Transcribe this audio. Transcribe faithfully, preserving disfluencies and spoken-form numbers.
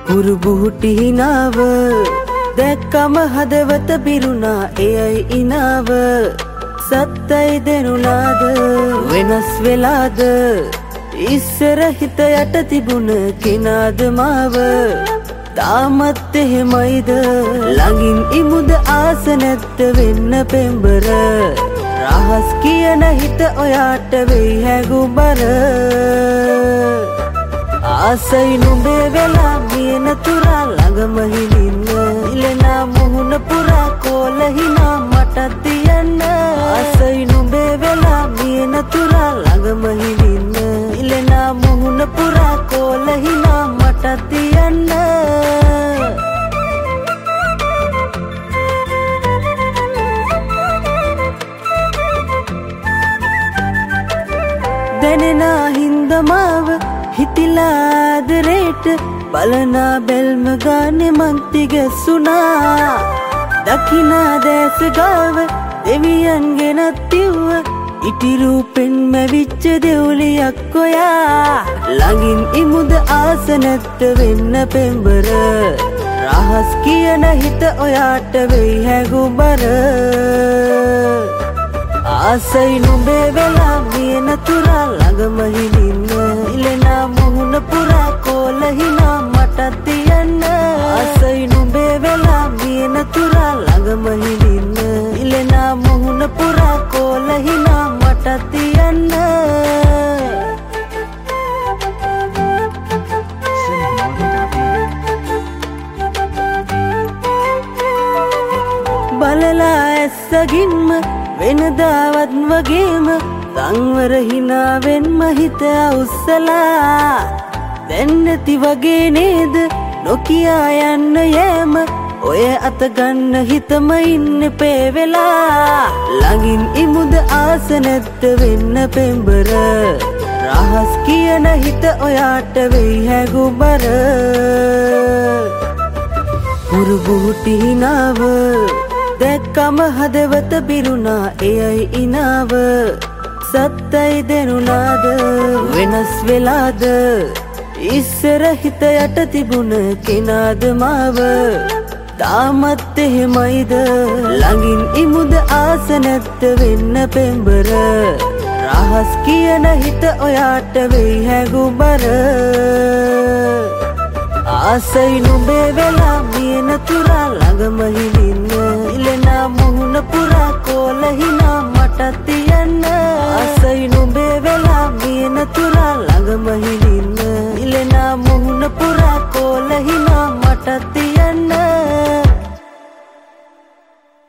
පුරුබුහුටි හිනාව දැක්කම හදවත පිරුණා එයයි ඉනාව සත්තයි දෙනුනාද වෙනස් වෙලාද ඉස්සර හිත යට තිබුණ කෙනාද මාව තාමත් එහෙමයිද ළඟින් ඉමුද ආස නැත්ත වෙන්න පෙම්බර රහස් කියන හිත ඔයාට වෙයි හැගුබර ආසයි නුඹේ වෙලා මියන තුරා ළඟම හිඳින්න ඉලෙනා මුහුණ පුරා කෝල හිනා මට තියන්න ආසයි නුඹේ වෙලා මියන තුරා ළඟම හිඳින්න ඉලෙනා මුහුණ පුරා කෝල හිනා මට තියන්න දැනෙනා හින්දමාව හිතිලාදරේට බලනා බැල්ම ගානෙ මංති ගැස්සුනා දකිනා දැස ගාව දෙවියන් ගෙනත් තිව්ව ඉටිරූපෙන් මැවිච්ච දෙවුලියක් ඔයා ළඟින් ඉමුද ආස නැත්ත වෙන්න පෙම්බර රහස් කියන හිත ඔයාට වෙයි හැගුබර ආසයි නුඹේ වෙලා මියන තුරා ළඟම හිඳින්න ඉලෙනා මුහුණ පුරා කෝල හිනා මට තියන්න ආසයි නුඹේ වෙලා මියන තුරා ළඟම හිඳින්න ඉලෙනා මුහුණ පුරා කෝල හිනා මට තියන්න බලලා ඇස්සගින්ම වෙනදාවත් වගේම සංවර හිනාවෙන්ම හිත අවුස්සලා දැන් නැති වගේ නේද නොකියා යන්න යෑම ඔය අත ගන්න හිතම ඉන්න පේවෙලා ළඟින් ඉමුද ආස නැත්ත වෙන්න පෙම්බර රහස් කියන හිත ඔයාට වෙයි හැගුබර පුරුබුහුටි හිනාව දැක්කම හදවත පිරුණා එයයි ඉනාව සත්තයි දෙනුනාද වෙනස් වෙලාද ඉස්සර හිත යට තිබුණ කෙනාද මාව තාමත් එහෙමයිද ළඟින් ඉමුද ආස නැත්ත වෙන්න පෙම්බර රහස් කියන හිත ඔයාට වෙයි හැගුබර ආසයි නුඹේ වෙලා මියන තුරා ළඟම හිඳ